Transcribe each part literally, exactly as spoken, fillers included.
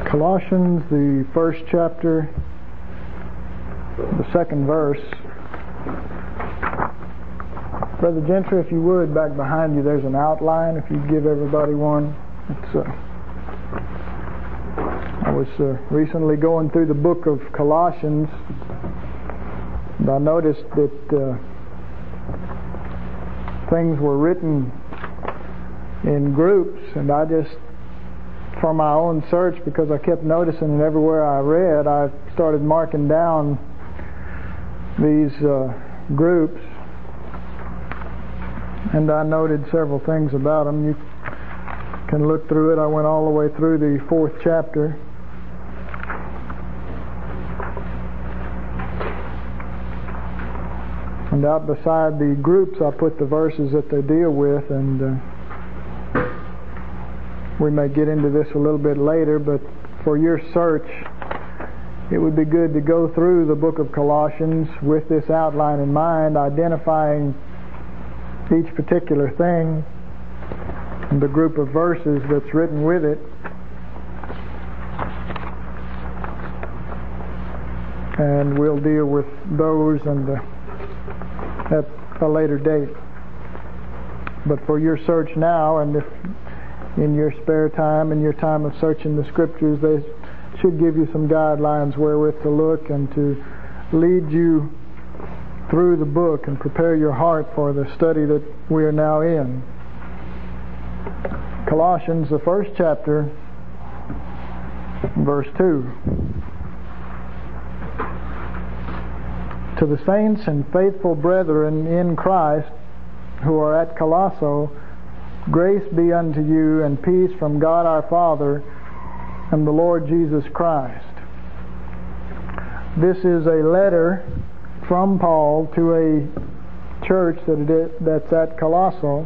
Colossians, the first chapter, the second verse. Brother Gentry, if you would, back behind you there's an outline. If you'd give everybody one. It's, uh, I was uh, recently going through the book of Colossians, and I noticed that uh, things were written in groups, and I just, for my own search, because I kept noticing it everywhere I read, I started marking down these uh, groups, and I noted several things about them. You can look through it. I went all the way through the fourth chapter. And out beside the groups I put the verses that they deal with, and uh, we may get into this a little bit later, but for your search, it would be good to go through the book of Colossians with this outline in mind, identifying each particular thing and the group of verses that's written with it. And we'll deal with those and uh, at a later date. But for your search now, and if in your spare time and your time of searching the Scriptures, they should give you some guidelines wherewith to look and to lead you through the book and prepare your heart for the study that we are now in. Colossians, the first chapter, verse two. To the saints and faithful brethren in Christ who are at Colossae, grace be unto you and peace from God our Father and the Lord Jesus Christ. This is a letter from Paul to a church that it is, that's at Colossae.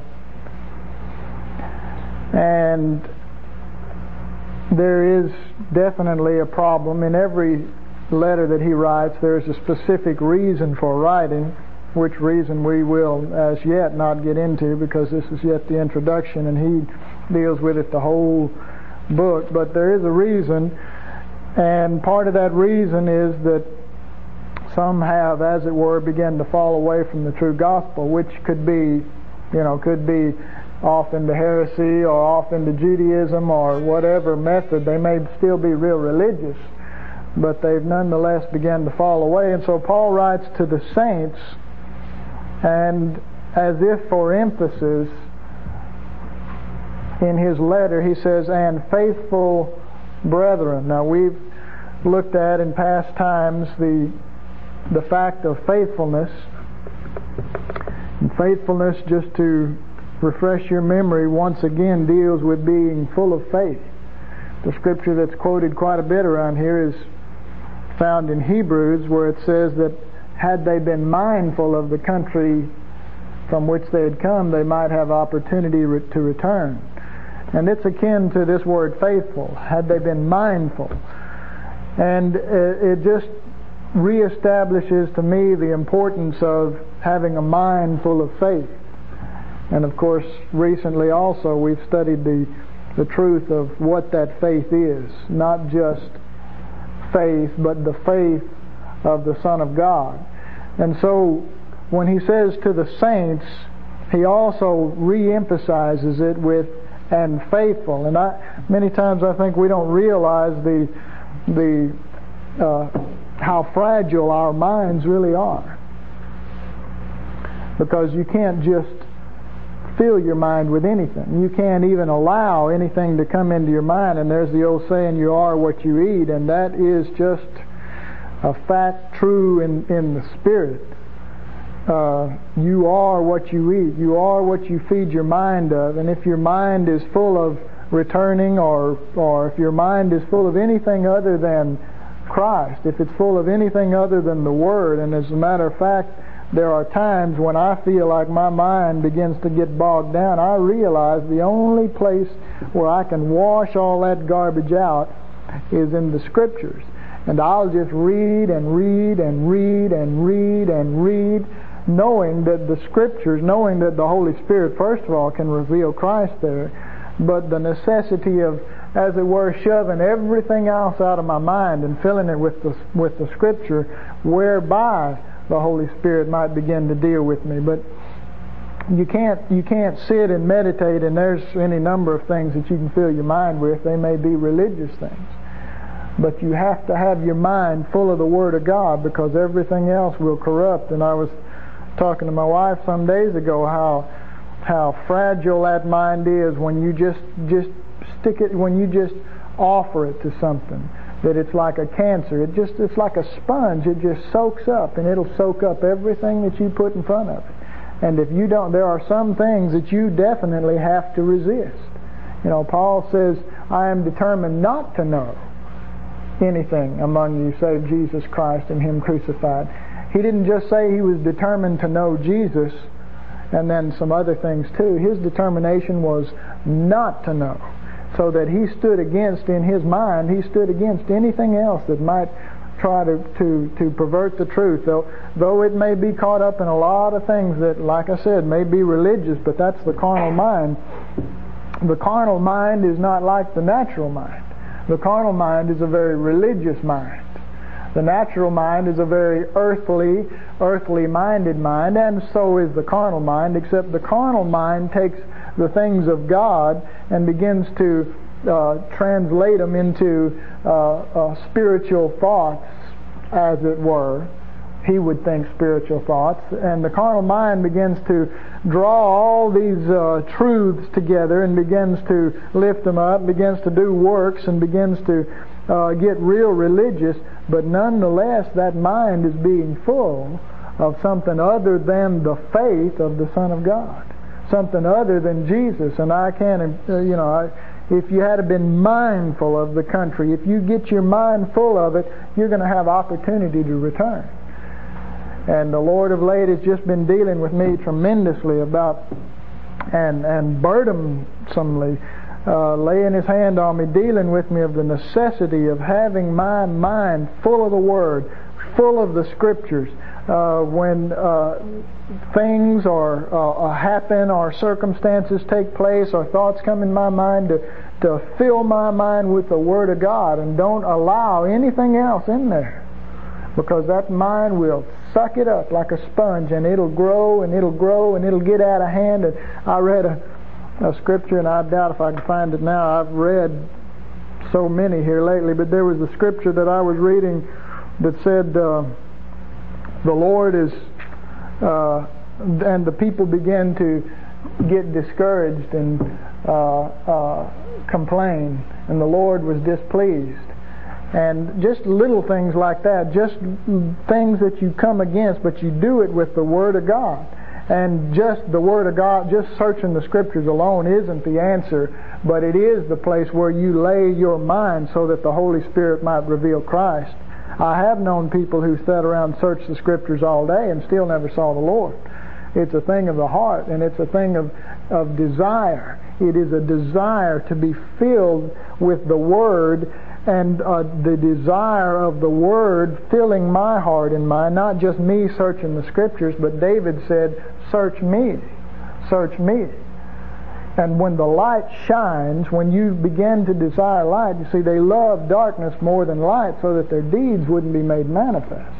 And there is definitely a problem. In every letter that he writes, there's a specific reason for writing, which reason we will as yet not get into because this is yet the introduction and he deals with it the whole book. But there is a reason, and part of that reason is that some have, as it were, begun to fall away from the true gospel, which could be, you know, could be off into heresy or off into Judaism or whatever method. They may still be real religious, but they've nonetheless begun to fall away. And so Paul writes to the saints, and as if for emphasis in his letter he says, and faithful brethren. Now we've looked at in past times the the fact of faithfulness. And faithfulness, just to refresh your memory, once again deals with being full of faith. The scripture that's quoted quite a bit around here is found in Hebrews, where it says that had they been mindful of the country from which they had come, they might have opportunity re- to return. And it's akin to this word faithful. Had they been mindful. And it just reestablishes to me the importance of having a mind full of faith. And of course, recently also we've studied the, the truth of what that faith is. Not just faith, but the faith of the Son of God. And so when he says to the saints, he also re-emphasizes it with and faithful. And I, many times I think we don't realize the the uh, how fragile our minds really are, because you can't just fill your mind with anything. You can't even allow anything to come into your mind. And there's the old saying, you are what you eat, and that is just a fact true in, in the Spirit. Uh, you are what you eat. You are what you feed your mind of. And if your mind is full of returning, or or if your mind is full of anything other than Christ, if it's full of anything other than the Word, and as a matter of fact, there are times when I feel like my mind begins to get bogged down, I realize the only place where I can wash all that garbage out is in the Scriptures. And I'll just read and read and read and read and read, knowing that the Scriptures, knowing that the Holy Spirit, first of all, can reveal Christ there, but the necessity of as it were, shoving everything else out of my mind and filling it with the, with the Scripture, whereby the Holy Spirit might begin to deal with me. But you can't you can't sit and meditate, and there's any number of things that you can fill your mind with. They may be religious things. But you have to have your mind full of the Word of God, because everything else will corrupt. And I was talking to my wife some days ago how how fragile that mind is when you just just stick it, when you just offer it to something. That it's like a cancer. It just it's like a sponge. It just soaks up, and it'll soak up everything that you put in front of it. And if you don't, there are some things that you definitely have to resist. You know, Paul says, I am determined not to know anything among you save Jesus Christ and Him crucified. He didn't just say he was determined to know Jesus and then some other things too. His determination was not to know. So that he stood against, in his mind, he stood against anything else that might try to, to, to pervert the truth. Though, though it may be caught up in a lot of things that, like I said, may be religious, but that's the carnal mind. The carnal mind is not like the natural mind. The carnal mind is a very religious mind. The natural mind is a very earthly, earthly-minded mind, and so is the carnal mind, except the carnal mind takes the things of God and begins to uh, translate them into uh, uh, spiritual thoughts, as it were. He would think spiritual thoughts. And the carnal mind begins to draw all these uh, truths together and begins to lift them up, begins to do works, and begins to uh, get real religious. But nonetheless, that mind is being full of something other than the faith of the Son of God. Something other than Jesus. And I can't, uh, you know, I, if you had been mindful of the country, if you get your mind full of it, you're going to have opportunity to return. And the Lord of late has just been dealing with me tremendously about, and, and burdensomely, uh, laying His hand on me, dealing with me of the necessity of having my mind full of the Word, full of the Scriptures. Uh, when uh, things or uh, happen or circumstances take place or thoughts come in my mind, to, to fill my mind with the Word of God, and don't allow anything else in there, because that mind will suck it up like a sponge, and it'll grow and it'll grow and it'll get out of hand. And I read a, a scripture, and I doubt if I can find it now. I've read so many here lately, but there was a scripture that I was reading that said, uh, the Lord is, uh, and the people began to get discouraged and uh, uh, complain, and the Lord was displeased. And just little things like that, just things that you come against, but you do it with the Word of God. And just the Word of God, just searching the Scriptures alone isn't the answer, but it is the place where you lay your mind so that the Holy Spirit might reveal Christ. I have known people who sat around and searched the Scriptures all day and still never saw the Lord. It's a thing of the heart, and it's a thing of, of desire. It is a desire to be filled with the Word, and uh, the desire of the Word filling my heart and mind, not just me searching the Scriptures, but David said, search me, search me. And when the light shines, when you begin to desire light, you see, they love darkness more than light so that their deeds wouldn't be made manifest.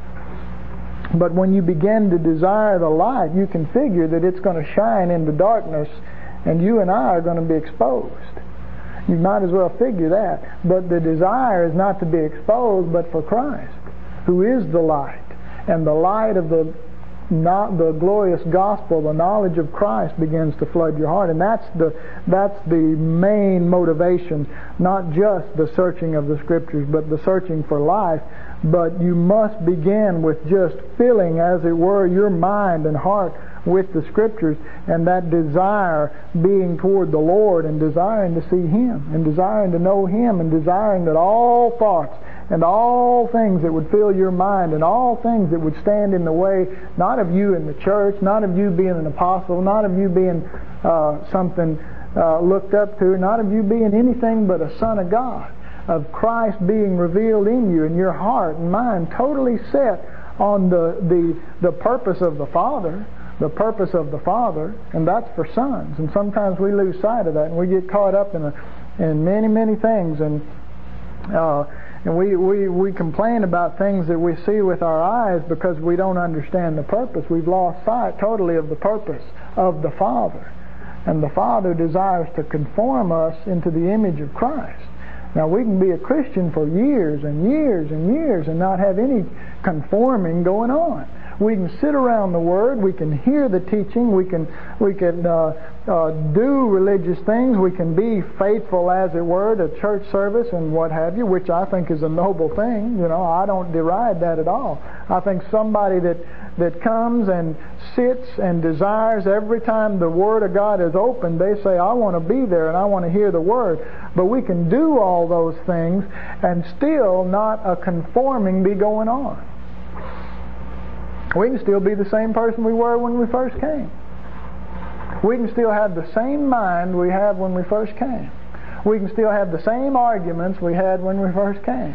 But when you begin to desire the light, you can figure that it's going to shine into darkness, and you and I are going to be exposed. You might as well figure that. But the desire is not to be exposed, but for Christ, who is the light. And the light of the not the glorious gospel, the knowledge of Christ, begins to flood your heart. And that's the that's the main motivation, not just the searching of the Scriptures, but the searching for life. But you must begin with just filling, as it were, your mind and heart with the Scriptures, and that desire being toward the Lord, and desiring to see Him, and desiring to know Him, and desiring that all thoughts and all things that would fill your mind, and all things that would stand in the way, not of you in the church, not of you being an apostle, not of you being uh, something uh, looked up to, not of you being anything but a son of God, of Christ being revealed in you, and your heart and mind totally set on the, the, the purpose of the Father, the purpose of the Father, and that's for sons. And sometimes we lose sight of that, and we get caught up in a in many, many things. And uh, and we, we, we complain about things that we see with our eyes because we don't understand the purpose. We've lost sight totally of the purpose of the Father. And the Father desires to conform us into the image of Christ. Now, we can be a Christian for years and years and years and not have any conforming going on. We can sit around the Word, we can hear the teaching, we can we can uh, uh, do religious things, we can be faithful, as it were, to church service and what have you, which I think is a noble thing. You know, I don't deride that at all. I think somebody that that comes and sits and desires every time the Word of God is opened, they say, I want to be there and I want to hear the Word. But we can do all those things and still not a conforming be going on. We can still be the same person we were when we first came. We can still have the same mind we had when we first came. We can still have the same arguments we had when we first came.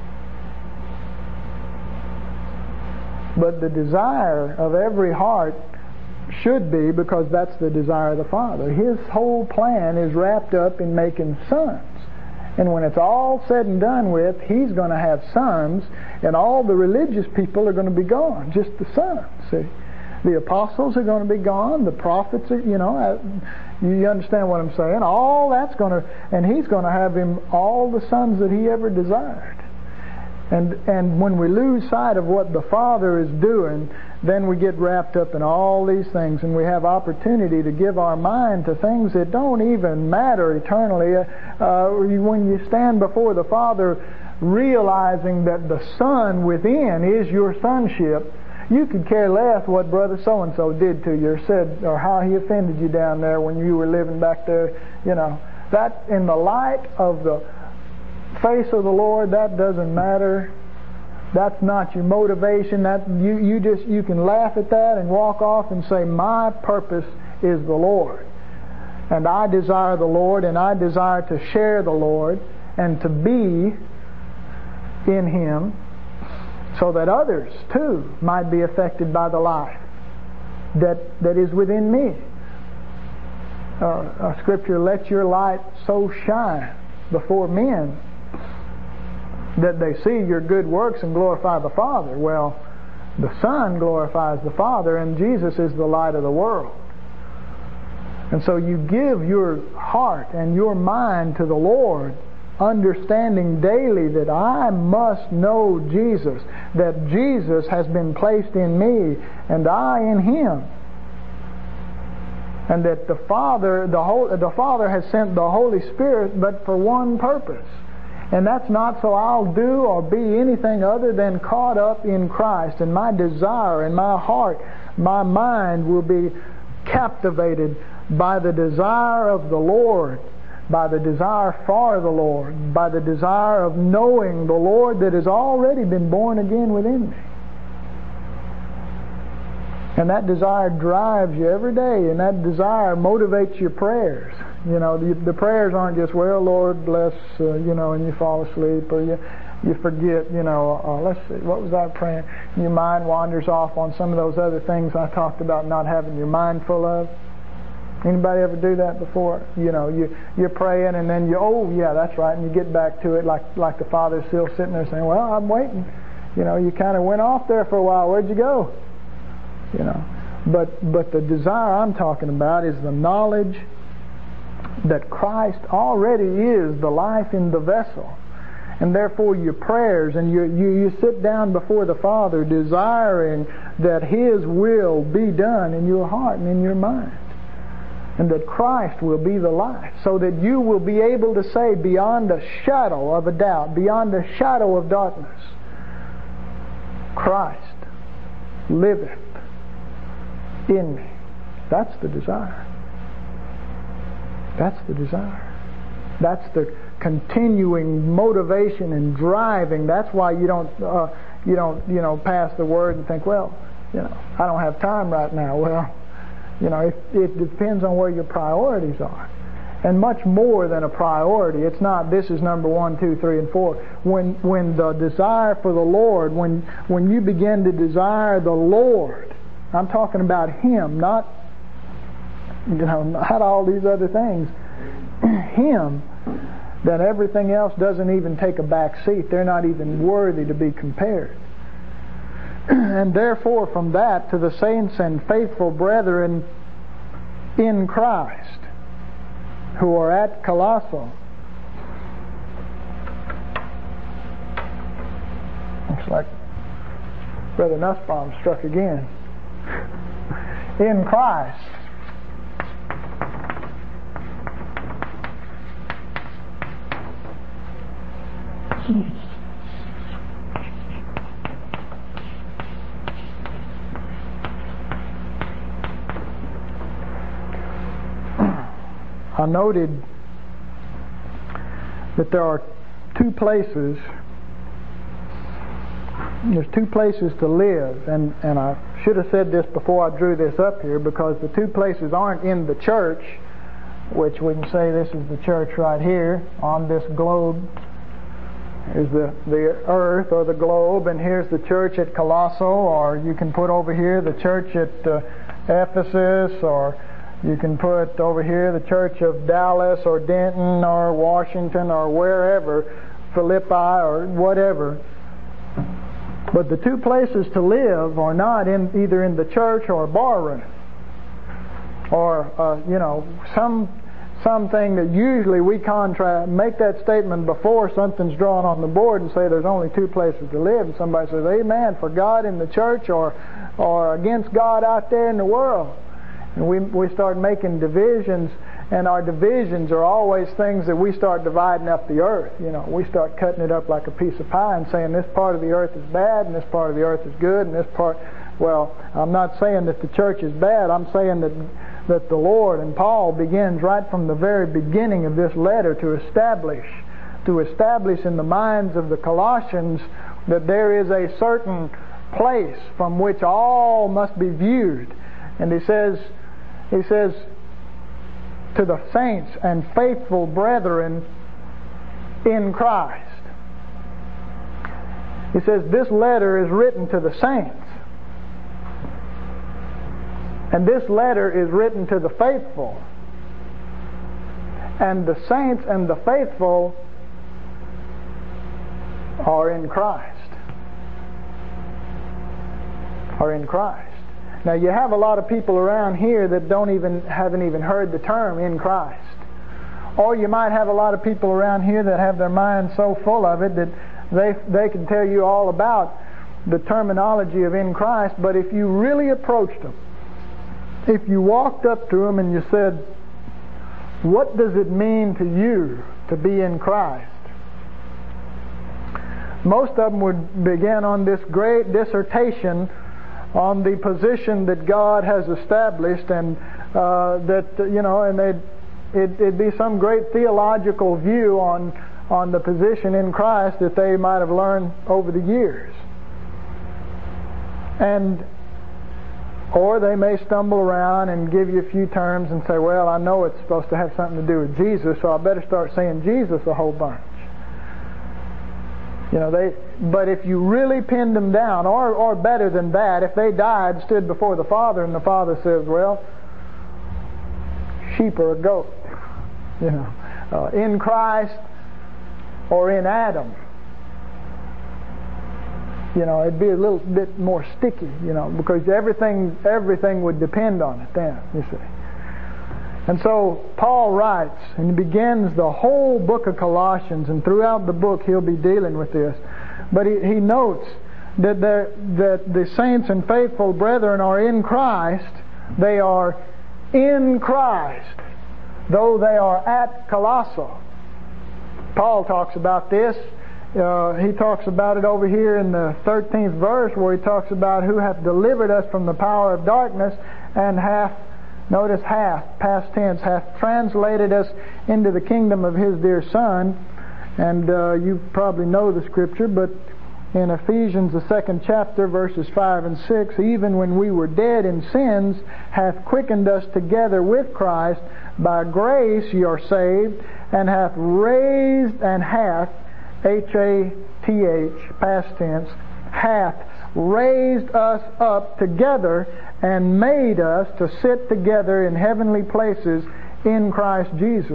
But the desire of every heart should be, because that's the desire of the Father. His whole plan is wrapped up in making sons. And when it's all said and done with, He's going to have sons, and all the religious people are going to be gone. Just the sons, see. The apostles are going to be gone. The prophets are, you know, you understand what I'm saying. All that's going to, and He's going to have him all the sons that He ever desired. And and when we lose sight of what the Father is doing, then we get wrapped up in all these things, and we have opportunity to give our mind to things that don't even matter eternally. Uh, when you stand before the Father, realizing that the Son within is your sonship, you could care less what Brother so-and-so did to you or said, or how he offended you down there when you were living back there. You know, that in the light of the face of the Lord, that doesn't matter. That's not your motivation. That you, you just you can laugh at that and walk off and say, my purpose is the Lord. And I desire the Lord, and I desire to share the Lord and to be in Him, so that others too might be affected by the life that that is within me. Uh, a scripture, let your light so shine before men that they see your good works and glorify the Father. Well, the Son glorifies the Father, and Jesus is the light of the world. And so you give your heart and your mind to the Lord, understanding daily that I must know Jesus, that Jesus has been placed in me and I in Him, and that the Father, the, whole, the Father has sent the Holy Spirit, but for one purpose. And that's not so I'll do or be anything other than caught up in Christ. And my desire and my heart, my mind will be captivated by the desire of the Lord, by the desire for the Lord, by the desire of knowing the Lord that has already been born again within me. And that desire drives you every day, and that desire motivates your prayers. You know, the, the prayers aren't just, well, Lord bless, uh, you know, and you fall asleep, or you you forget, you know, uh, let's see, what was I praying? Your mind wanders off on some of those other things I talked about not having your mind full of. Anybody ever do that before? You know, you, you're praying, and then you, oh, yeah, that's right, and you get back to it like, like the Father's still sitting there saying, well, I'm waiting. You know, you kind of went off there for a while. Where'd you go? You know, but but the desire I'm talking about is the knowledge that Christ already is the life in the vessel, and therefore your prayers and you you you sit down before the Father desiring that His will be done in your heart and in your mind, and that Christ will be the life, so that you will be able to say beyond a shadow of a doubt, beyond a shadow of darkness, Christ liveth in me. That's the desire. That's the desire. That's the continuing motivation and driving. That's why you don't, uh, you don't, you know, pass the word and think, well, you know, I don't have time right now. Well, you know, it, it depends on where your priorities are, and much more than a priority. It's not this is number one, two, three, and four. When when the desire for the Lord, when when you begin to desire the Lord. I'm talking about Him, not, you know, not all these other things. Him, then everything else doesn't even take a back seat. They're not even worthy to be compared. And therefore, from that to the saints and faithful brethren in Christ who are at Colossae. Looks like Brother Nussbaum struck again. In Christ. I noted that there are two places, there's two places to live, and, and I should have said this before I drew this up here, because the two places aren't in the church, which we can say this is the church right here on this globe. Here's the, the earth or the globe, and here's the church at Colossae, or you can put over here the church at uh, Ephesus, or you can put over here the church of Dallas or Denton or Washington or wherever, Philippi or whatever. But the two places to live are not in either in the church or a barroom, or uh, you know some something that usually we contrast, make that statement before something's drawn on the board and say there's only two places to live, and somebody says, "Amen," for God in the church or or against God out there in the world. And we we start making divisions, and our divisions are always things that we start dividing up the earth. You know, we start cutting it up like a piece of pie and saying this part of the earth is bad and this part of the earth is good and this part. Well, I'm not saying that the church is bad. I'm saying that that the Lord and Paul begins right from the very beginning of this letter to establish, to establish in the minds of the Colossians that there is a certain place from which all must be viewed. And he says, he says, to the saints and faithful brethren in Christ. He says this letter is written to the saints. And this letter is written to the faithful. And the saints and the faithful are in Christ. Are in Christ. Now you have a lot of people around here that don't even haven't even heard the term in Christ. Or you might have a lot of people around here that have their minds so full of it that they they can tell you all about the terminology of in Christ, but if you really approached them, if you walked up to them and you said, "What does it mean to you to be in Christ?" Most of them would begin on this great dissertation on the position that God has established, and uh, that you know, and they'd, it, it'd be some great theological view on on the position in Christ that they might have learned over the years, and or they may stumble around and give you a few terms and say, "Well, I know it's supposed to have something to do with Jesus, so I better start saying Jesus a whole bunch." You know, they. But if you really pinned them down, or or better than that, if they died, stood before the Father, and the Father says, "Well, sheep or a goat," you know, uh, in Christ or in Adam, you know, it'd be a little bit more sticky, you know, because everything everything would depend on it then. You see. And so Paul writes, and he begins the whole book of Colossians, and throughout the book he'll be dealing with this. But he, he notes that the, that the saints and faithful brethren are in Christ. They are in Christ, though they are at Colossae. Paul talks about this. Uh, he talks about it over here in the thirteenth verse, where he talks about who hath delivered us from the power of darkness and hath, notice hath, past tense, hath translated us into the kingdom of His dear Son. And uh, you probably know the scripture, but in Ephesians, the second chapter, verses five and six, even when we were dead in sins, hath quickened us together with Christ. By grace ye are saved, and hath raised, and hath, H A T H, past tense, hath raised us up together and made us to sit together in heavenly places in Christ Jesus.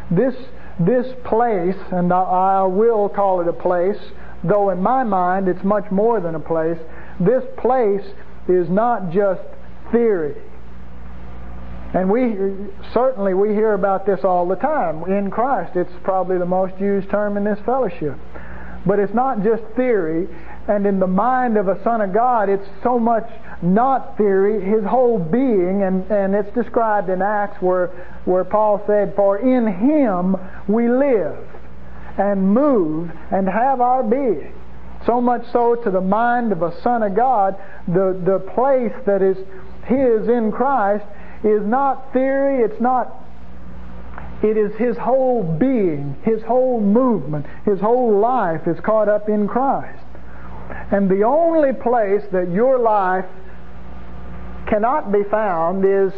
this this place, and I, I will call it a place, though in my mind it's much more than a place. This place is not just theory. And we certainly we hear about this all the time. In Christ, it's probably the most used term in this fellowship. But it's not just theory, and in the mind of a son of God, it's so much not theory, his whole being, and, and it's described in Acts where, where Paul said, "For in Him we live and move and have our being." So much so to the mind of a son of God, the, the place that is his in Christ is not theory, it's not, it is his whole being, his whole movement, his whole life is caught up in Christ. And the only place that your life cannot be found is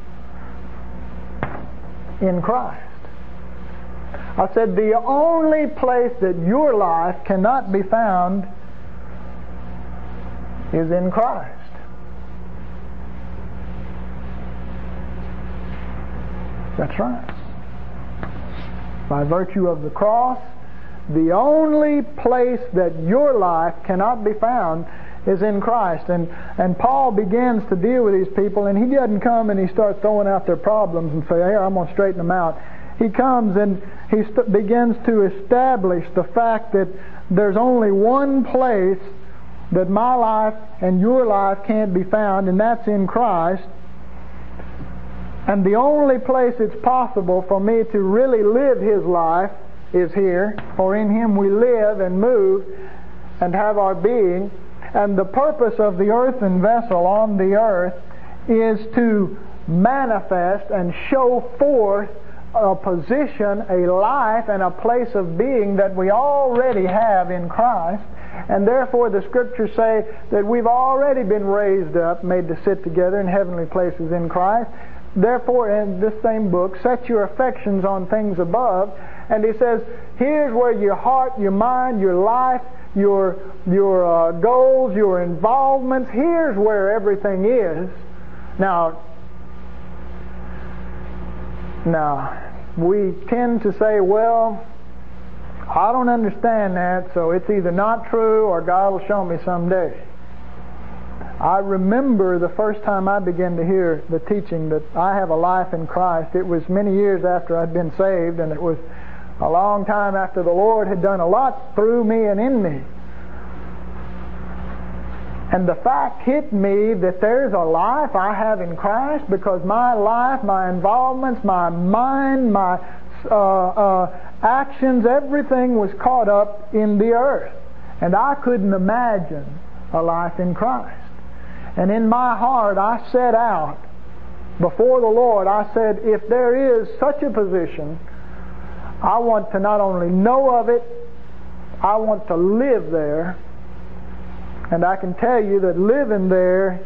in Christ. I said the only place that your life cannot be found is in Christ. That's right. By virtue of the cross, the only place that your life cannot be found is in Christ. And and Paul begins to deal with these people, and he doesn't come and he starts throwing out their problems and say, "Here, I'm going to straighten them out." He comes and he st- begins to establish the fact that there's only one place that my life and your life can't be found, and that's in Christ. And the only place it's possible for me to really live His life is here. For in Him we live and move and have our being. And the purpose of the earthen vessel on the earth is to manifest and show forth a position, a life, and a place of being that we already have in Christ. And therefore the Scriptures say that we've already been raised up, made to sit together in heavenly places in Christ. Therefore, in this same book, set your affections on things above. And he says, here's where your heart, your mind, your life, your your uh, goals, your involvements, here's where everything is. Now, now, we tend to say, well, I don't understand that, so it's either not true or God will show me someday. I remember the first time I began to hear the teaching that I have a life in Christ. It was many years after I'd been saved, and it was a long time after the Lord had done a lot through me and in me. And the fact hit me that there's a life I have in Christ, because my life, my involvements, my mind, my uh, uh, actions, everything was caught up in the earth. And I couldn't imagine a life in Christ. And in my heart, I set out before the Lord. I said, if there is such a position, I want to not only know of it, I want to live there. And I can tell you that living there,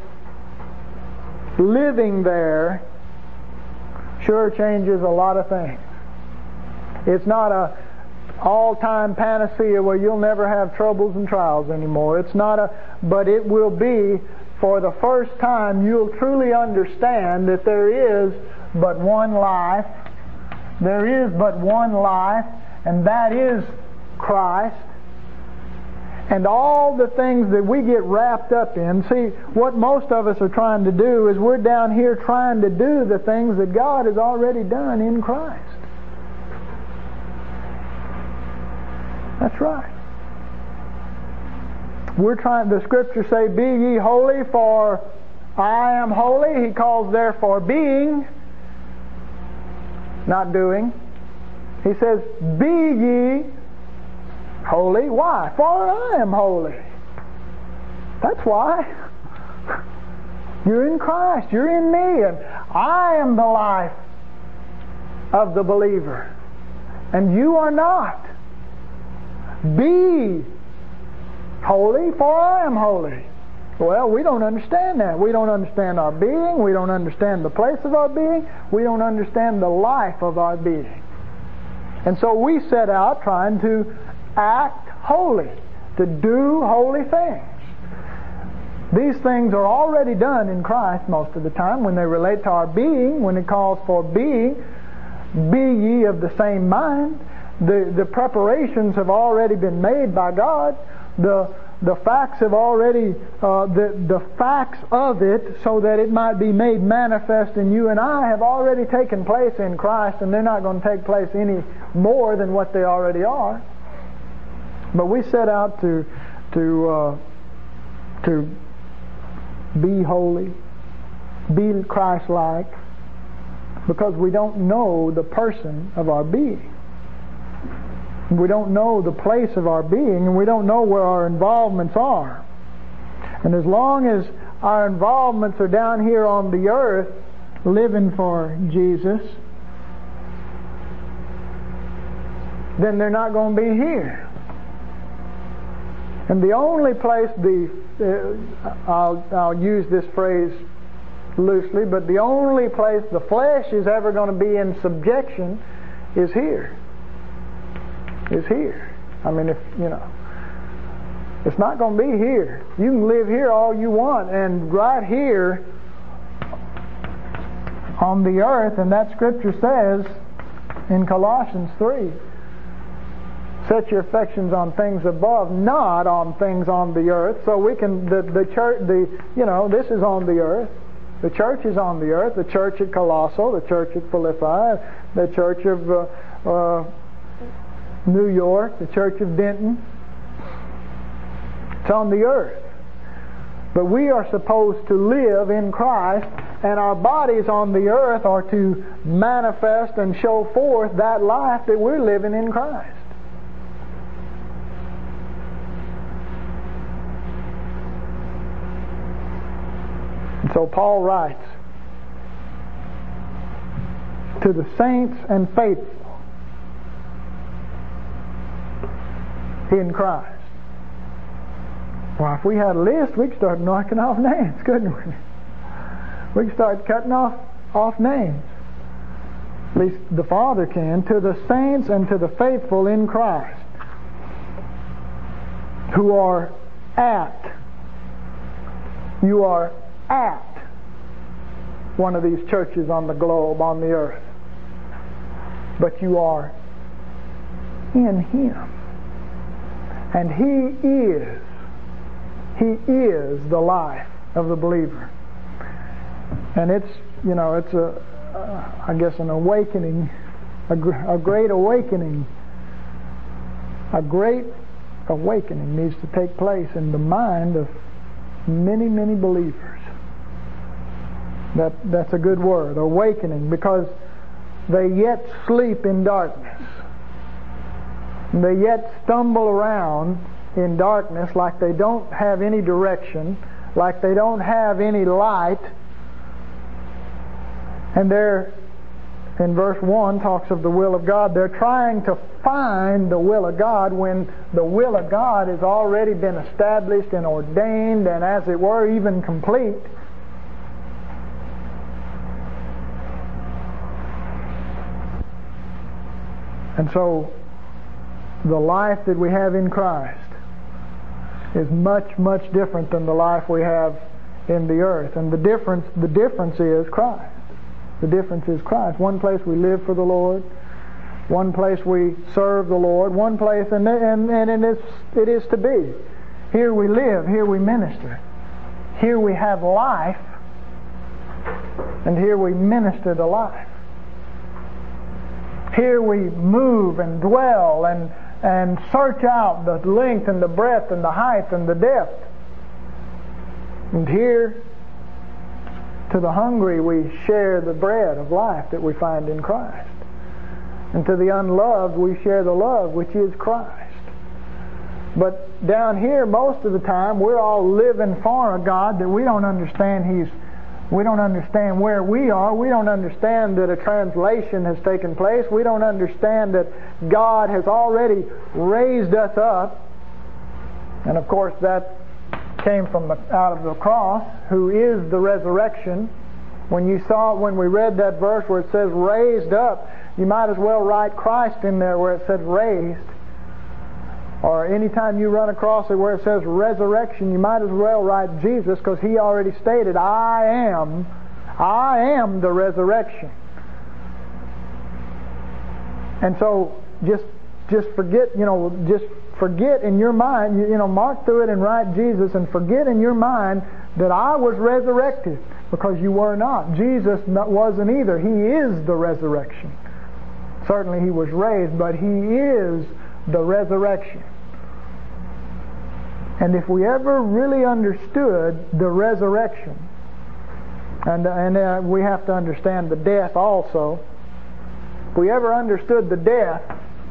living there, sure changes a lot of things. It's not a all-time panacea where you'll never have troubles and trials anymore. It's not a, but it will be, for the first time, you'll truly understand that there is but one life. There is but one life, and that is Christ. And all the things that we get wrapped up in, see, what most of us are trying to do is we're down here trying to do the things that God has already done in Christ. That's right. We're trying, the Scriptures say, be ye holy, for I am holy. He calls therefore being, not doing. He says, be ye holy. Why? For I am holy. That's why. You're in Christ. You're in me. And I am the life of the believer. And you are not. Be holy, for I am holy. Well, we don't understand that. We don't understand our being. We don't understand the place of our being. We don't understand the life of our being. And so we set out trying to act holy, to do holy things. These things are already done in Christ most of the time when they relate to our being, when it calls for being. Be ye of the same mind. The, the preparations have already been made by God. The, the facts have already, uh, the, the facts of it, so that it might be made manifest in you and I, have already taken place in Christ, and they're not going to take place any more than what they already are. But we set out to, to, uh, to be holy, be Christ-like, because we don't know the person of our being. We don't know the place of our being, and we don't know where our involvements are. And as long as our involvements are down here on the earth, living for Jesus, then they're not going to be here. And the only place the uh, I'll, I'll use this phrase loosely, but the only place the flesh is ever going to be in subjection is here. Is here. I mean, if you know, it's not going to be here. You can live here all you want, and right here on the earth, and that scripture says in Colossians three, set your affections on things above, not on things on the earth. So we can, the, the church, the you know, this is on the earth. The church is on the earth. The church at Colosso, the church at Philippi, the church of uh, uh, New York, the church of Denton. It's on the earth. But we are supposed to live in Christ, and our bodies on the earth are to manifest and show forth that life that we're living in Christ. And so Paul writes to the saints and faithful in Christ. Well, if we had a list, we could start knocking off names, couldn't we? We could start cutting off, off names. At least the Father can. To the saints and to the faithful in Christ, who are at, you are at one of these churches on the globe, on the earth. But you are in Him. And He is, He is the life of the believer. And it's, you know, it's a, uh, I guess an awakening, a, gr- a great awakening, a great awakening needs to take place in the mind of many, many believers. That that's a good word, awakening, because they yet sleep in darkness. They yet stumble around in darkness like they don't have any direction, like they don't have any light. And they're, in verse one, talks of the will of God. They're trying to find the will of God when the will of God has already been established and ordained and, as it were, even complete. And so the life that we have in Christ is much, much different than the life we have in the earth. And the difference, the difference is Christ. The difference is Christ. One place we live for the Lord. One place we serve the Lord. One place, and and, and it, is, it is to be. Here we live. Here we minister. Here we have life. And here we minister the life. Here we move and dwell and, and search out the length and the breadth and the height and the depth. And here, to the hungry, we share the bread of life that we find in Christ. And to the unloved, we share the love which is Christ. But down here, most of the time, we're all living for a God that we don't understand He's We don't understand where we are. We don't understand that a translation has taken place. We don't understand that God has already raised us up. And of course that came from the, out of the cross, who is the resurrection. When you saw, when we read that verse where it says raised up, you might as well write Christ in there where it says raised. Or anytime you run across it where it says resurrection, you might as well write Jesus, because He already stated, I am, I am the resurrection. And so just just forget, you know, just forget in your mind, you, you know, mark through it and write Jesus, and forget in your mind that I was resurrected, because you were not. Jesus wasn't either. He is the resurrection. Certainly He was raised, but He is the resurrection. And if we ever really understood the resurrection, and, and uh, we have to understand the death also, if we ever understood the death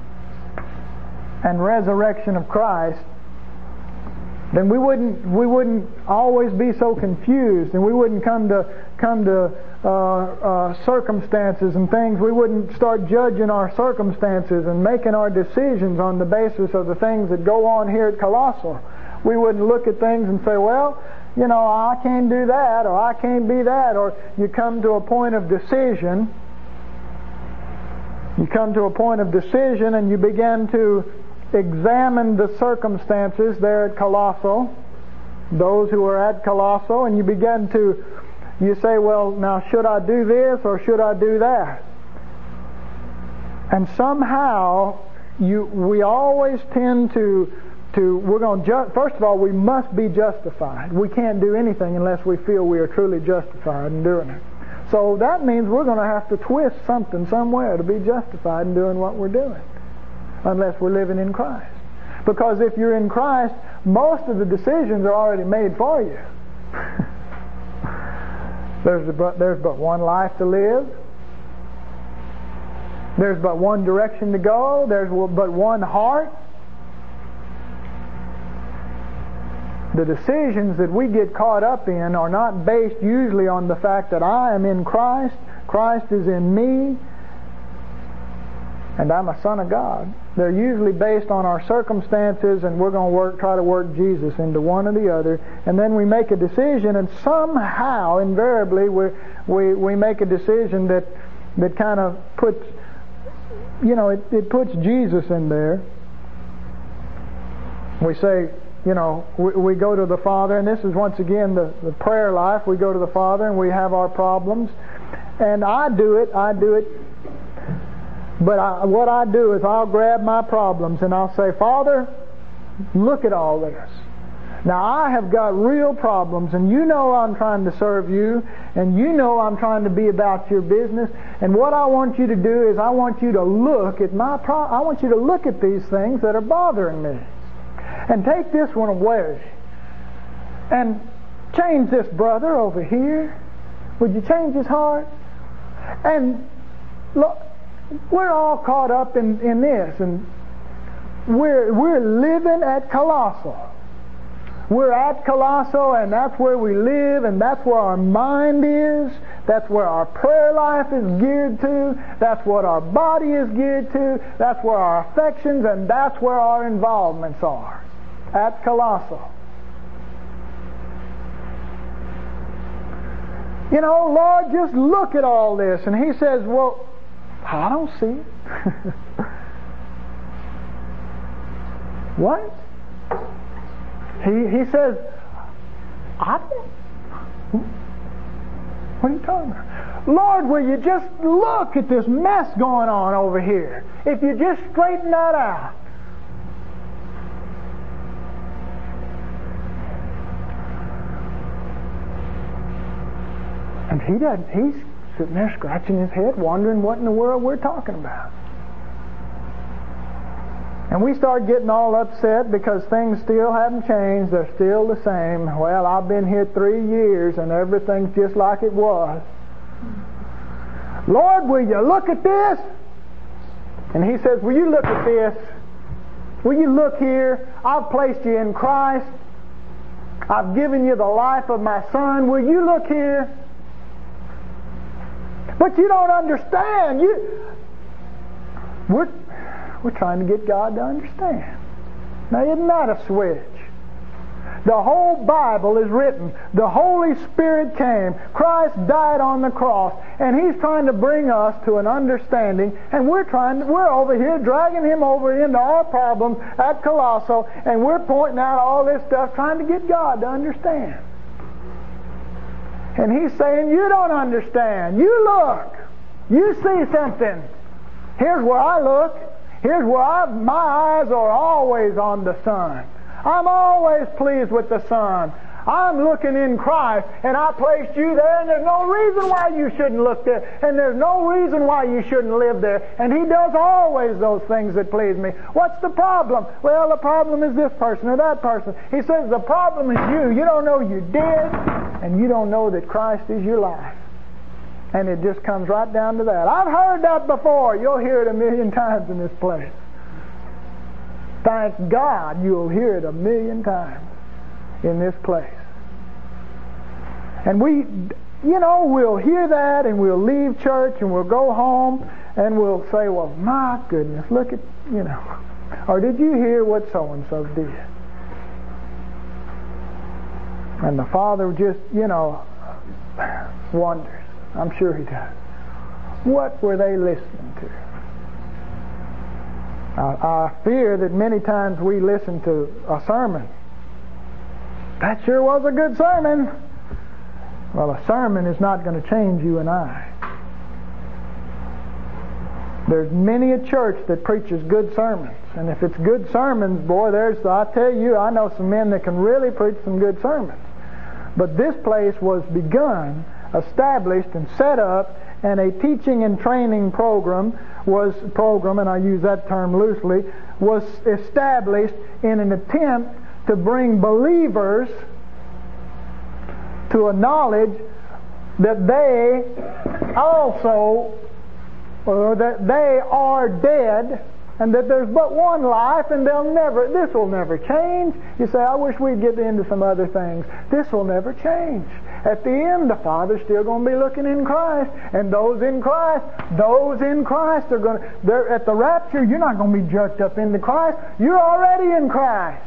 and resurrection of Christ, then we wouldn't we wouldn't always be so confused, and we wouldn't come to come to uh, uh, circumstances and things. We wouldn't start judging our circumstances and making our decisions on the basis of the things that go on here at Colossal. We wouldn't look at things and say, well, you know, I can't do that, or I can't be that, or you come to a point of decision. You come to a point of decision and you begin to examine the circumstances there at Colossal, those who are at Colossal, and you begin to, you say, well, now should I do this or should I do that? And somehow you, we always tend to, to we're going to ju- first of all, we must be justified. We can't do anything unless we feel we are truly justified in doing it. So that means we're going to have to twist something somewhere to be justified in doing what we're doing, unless we're living in Christ. Because if you're in Christ, most of the decisions are already made for you. there's, but, there's but one life to live. There's but one direction to go. There's but one heart. The decisions that we get caught up in are not based usually on the fact that I am in Christ, Christ is in me, and I'm a son of God. They're usually based on our circumstances, and we're going to work, try to work Jesus into one or the other, and then we make a decision, and somehow, invariably, we we we make a decision that that kind of puts, you know, it, it puts Jesus in there. We say, you know, we, we go to the Father, and this is once again the, the prayer life. We go to the Father and we have our problems, and I do it, I do it, but I, what I do is I'll grab my problems and I'll say, Father, look at all this. Now I have got real problems, and you know I'm trying to serve you, and you know I'm trying to be about your business, and what I want you to do is I want you to look at my pro- I want you to look at these things that are bothering me. And take this one away. And change this brother over here. Would you change his heart? And look, we're all caught up in, in this. And we're, we're living at Colossal. We're at Colossal, and that's where we live, and that's where our mind is. That's where our prayer life is geared to. That's what our body is geared to. That's where our affections, and that's where our involvements are. At Colossal. You know, Lord, just look at all this. And He says, well, I don't see it. What? He he says, I don't. What are you talking about? Lord, will you just look at this mess going on over here? If you just straighten that out. And he doesn't, he's sitting there scratching his head, wondering what in the world we're talking about. And we start getting all upset because things still haven't changed. They're still the same. Well, I've been here three years and everything's just like it was. Lord, will you look at this? And He says, will you look at this? Will you look here? I've placed you in Christ. I've given you the life of my Son. Will you look here? But you don't understand. You, we're, we're trying to get God to understand. Now, isn't that a switch? The whole Bible is written. The Holy Spirit came. Christ died on the cross. And He's trying to bring us to an understanding. And we're trying, we're over here dragging Him over into our problems at Colossal. And we're pointing out all this stuff, trying to get God to understand. And He's saying, you don't understand. You look. You see something. Here's where I look. Here's where I, my eyes are always on the Son. I'm always pleased with the Son. I'm looking in Christ, and I placed you there, and there's no reason why you shouldn't look there, and there's no reason why you shouldn't live there. And He does always those things that please me. What's the problem? Well, the problem is this person or that person. He says the problem is you. You don't know you're dead, and you don't know that Christ is your life. And it just comes right down to that. I've heard that before. You'll hear it a million times in this place. Thank God you'll hear it a million times in this place. And we, you know, we'll hear that and we'll leave church and we'll go home and we'll say, well, my goodness, look at, you know, or did you hear what so-and-so did? And the Father just, you know, wonders. I'm sure He does. What were they listening to? I, I fear that many times we listen to a sermon. That sure was a good sermon. Well, a sermon is not going to change you and I. There's many a church that preaches good sermons. And if it's good sermons, boy, there's, I tell you, I know some men that can really preach some good sermons. But this place was begun, established, and set up, and a teaching and training program was, program, and I use that term loosely, was established in an attempt to bring believers to a knowledge that they also, or that they are dead, and that there's but one life, and they'll never, this will never change. You say, I wish we'd get into some other things. This will never change. At the end, the Father's still going to be looking in Christ, and those in Christ, those in Christ are going to, they're at the rapture, you're not going to be jerked up into Christ. You're already in Christ.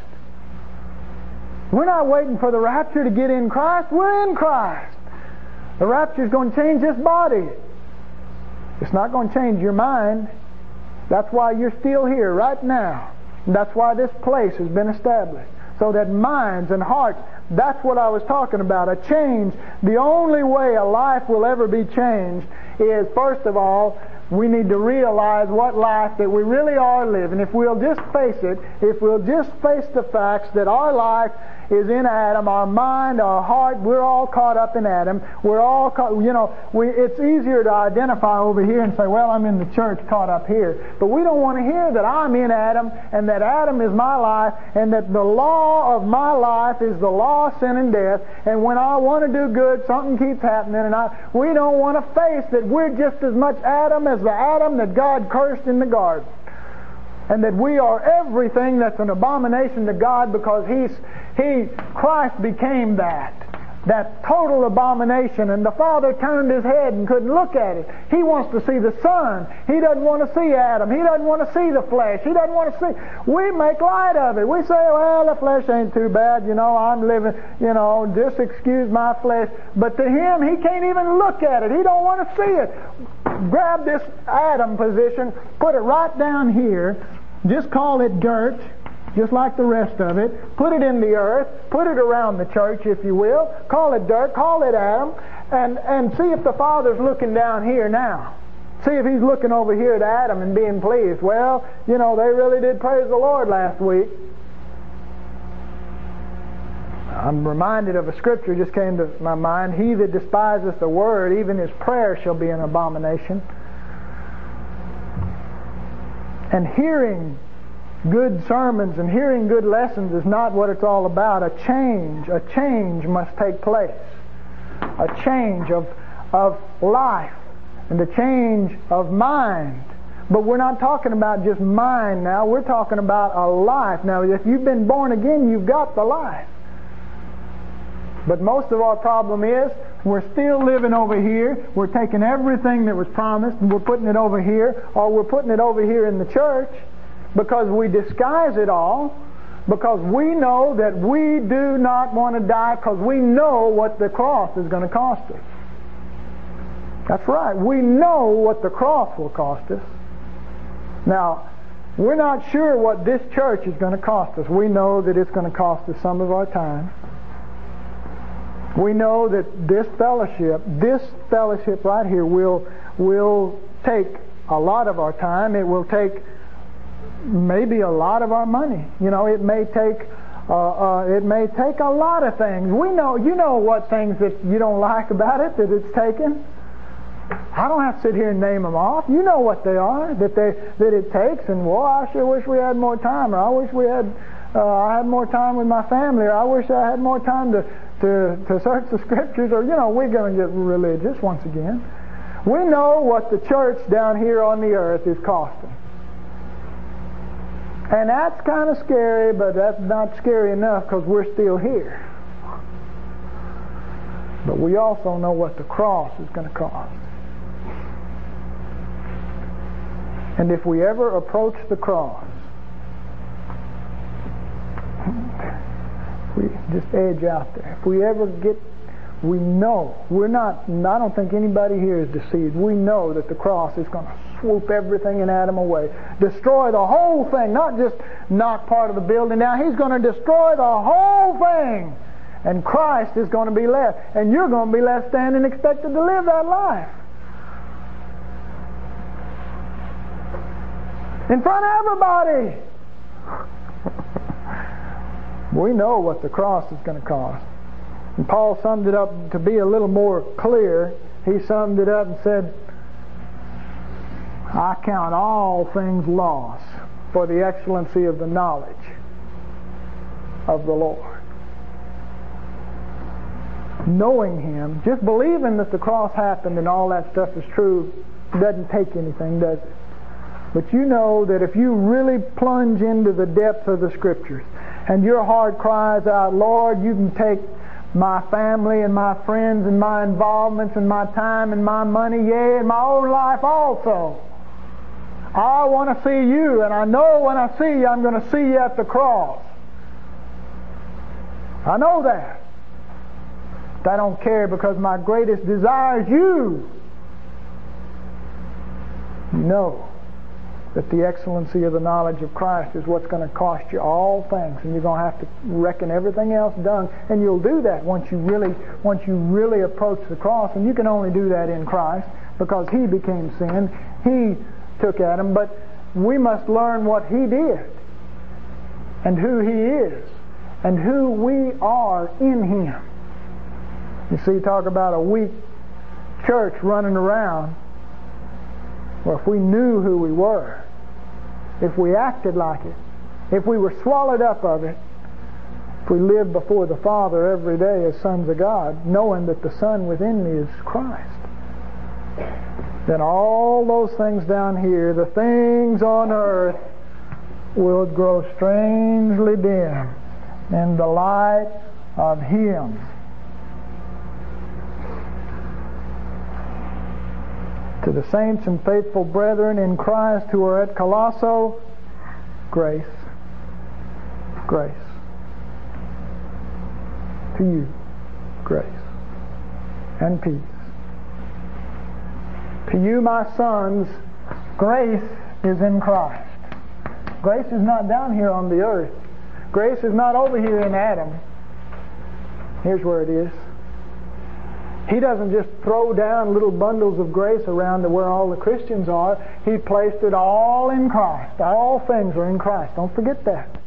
We're not waiting for the rapture to get in Christ. We're in Christ. The rapture is going to change this body. It's not going to change your mind. That's why you're still here right now. And that's why this place has been established. So that minds and hearts, that's what I was talking about. A change. The only way a life will ever be changed is, first of all, we need to realize what life that we really are living. If we'll just face it, if we'll just face the facts that our life is in Adam, our mind, our heart, we're all caught up in Adam. We're all caught, you know, we, it's easier to identify over here and say, well, I'm in the church caught up here. But we don't want to hear that I'm in Adam and that Adam is my life and that the law of my life is the law of sin and death. And when I want to do good, something keeps happening. And I, we don't want to face that we're just as much Adam as the Adam that God cursed in the garden. And that we are everything that's an abomination to God because He's He Christ became that. That total abomination, and the Father turned His head and couldn't look at it. He wants to see the Son. He doesn't want to see Adam. He doesn't want to see the flesh. He doesn't want to see. We make light of it. We say, well, the flesh ain't too bad. You know, I'm living, you know, just excuse my flesh. But to Him, He can't even look at it. He don't want to see it. Grab this Adam position, put it right down here, just call it dirt, just like the rest of it. Put it in the earth, put it around the church, if you will. Call it dirt, call it Adam, and, and see if the Father's looking down here now. See if He's looking over here at Adam and being pleased. Well, you know, they really did praise the Lord last week. I'm reminded of a scripture just came to my mind. He that despiseth the word, even his prayer shall be an abomination. And hearing good sermons and hearing good lessons is not what it's all about. A change, a change must take place. A change of, of life and a change of mind. But we're not talking about just mind now. We're talking about a life. Now, if you've been born again, you've got the life. But most of our problem is we're still living over here. We're taking everything that was promised and we're putting it over here, or we're putting it over here in the church because we disguise it all, because we know that we do not want to die because we know what the cross is going to cost us. That's right. We know what the cross will cost us. Now, we're not sure what this church is going to cost us. We know that it's going to cost us some of our time. We know that this fellowship, this fellowship right here will, will take a lot of our time. It will take maybe a lot of our money. You know, it may take uh, uh, it may take a lot of things. We know, you know what things that you don't like about it that it's taken. I don't have to sit here and name them off. You know what they are that they that it takes. And well, I sure wish we had more time, or I wish we had uh, I had more time with my family, or I wish I had more time to to to search the Scriptures. Or you know, we're going to get religious once again. We know what the church down here on the earth is costing. And that's kind of scary, but that's not scary enough because we're still here. But we also know what the cross is going to cost. And if we ever approach the cross, we just edge out there. If we ever get, we know, we're not, I don't think anybody here is deceived. We know that the cross is going to swoop everything in Adam away. Destroy the whole thing, not just knock part of the building down. He's going to destroy the whole thing. And Christ is going to be left. And you're going to be left standing expected to live that life. In front of everybody. We know what the cross is going to cost. And Paul summed it up to be a little more clear. He summed it up and said, I count all things loss for the excellency of the knowledge of the Lord. Knowing Him, just believing that the cross happened and all that stuff is true, doesn't take anything, does it? But you know that if you really plunge into the depths of the Scriptures and your heart cries out, Lord, you can take my family and my friends and my involvements and my time and my money, yea, and my own life also. I want to see you, and I know when I see you, I'm going to see you at the cross. I know that. But I don't care because my greatest desire is you. You know that the excellency of the knowledge of Christ is what's going to cost you all things, and you're going to have to reckon everything else done, and you'll do that once you really once you really approach the cross, and you can only do that in Christ because He became sin. He took Adam, but we must learn what He did and who He is and who we are in Him. You see, talk about a weak church running around. Well, if we knew who we were, if we acted like it, if we were swallowed up of it, if we lived before the Father every day as sons of God, knowing that the Son within me is Christ, then all those things down here, the things on earth, will grow strangely dim in the light of Him. To the saints and faithful brethren in Christ who are at Colossae, grace, grace. To you, grace and peace. To you, my sons, grace is in Christ. Grace is not down here on the earth. Grace is not over here in Adam. Here's where it is. He doesn't just throw down little bundles of grace around to where all the Christians are. He placed it all in Christ. All things are in Christ. Don't forget that.